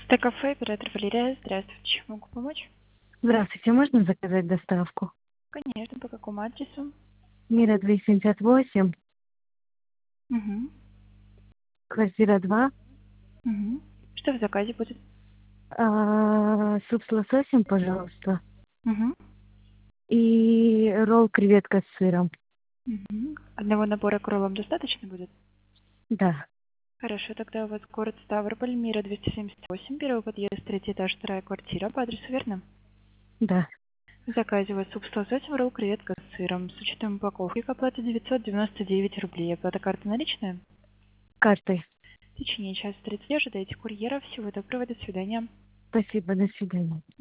Т-кафе, оператор Валерия. Здравствуйте. Чем могу помочь? Здравствуйте, можно заказать доставку? Конечно, по какому адресу? Мира 278, Угу. квартира 2. Угу. Что в заказе будет? Суп с лососем, пожалуйста. Угу. И ролл креветка с сыром. Угу. Одного набора кроллов достаточно будет? Да, Хорошо, тогда у вас город Ставрополь, Мира 278, первый подъезд, третий этаж, вторая квартира, по адресу верно? да. В заказе у вас суп с лососем, ролл креветка с сыром. С учетом упаковки к оплате 999 рублей. Оплата карты наличная? Картой. В течение часа 30 ожидайте курьера. Всего доброго, до свидания. Спасибо, до свидания.